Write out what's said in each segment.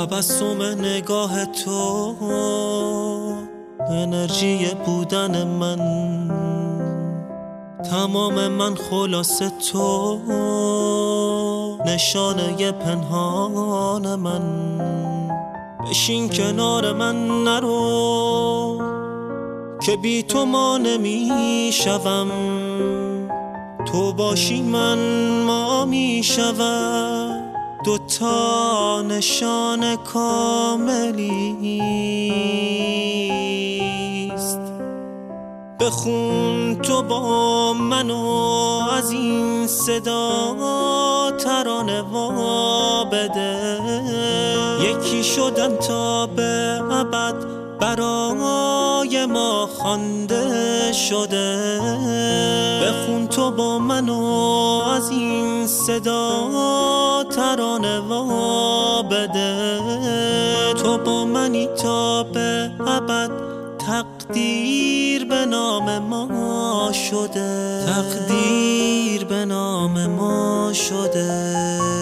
تبسم نگاه تو، انرژی بودن من، تمام من خلاصه تو، نشانه پنهان من. بشین کنار من نرو که بی تو ما نمی شوم، تو باشی من ما می شوم، دوتا نشان کاملیست. بخون تو با منو از این صدا ترانه وا بده، یکی شدن تا به ابد برای ما خوانده شده. بخون تو با منو از این صدا ترانه وا بده، تو با منی تا به ابد، تقدیر به نام ما شده، تقدیر به نام ما شده.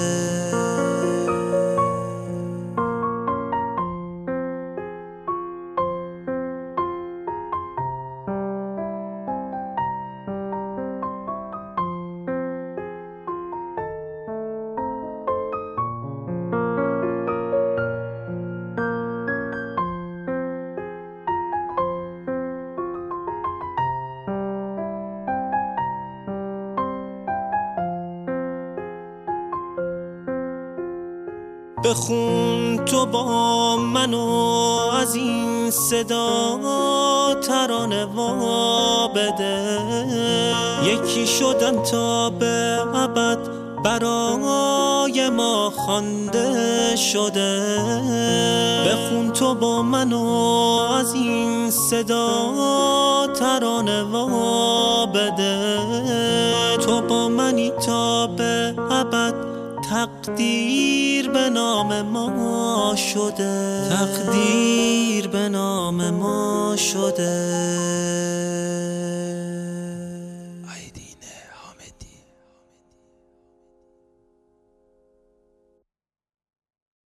بخون تو با منو از این صدا ترانه وا بده، یکی شدن تا به ابد برای ما خوانده شده. بخون تو با منو از این صدا ترانه وا بده، تو با منی تا به ابد، تقدیر به نام ما شده، تقدیر به نام ما شده.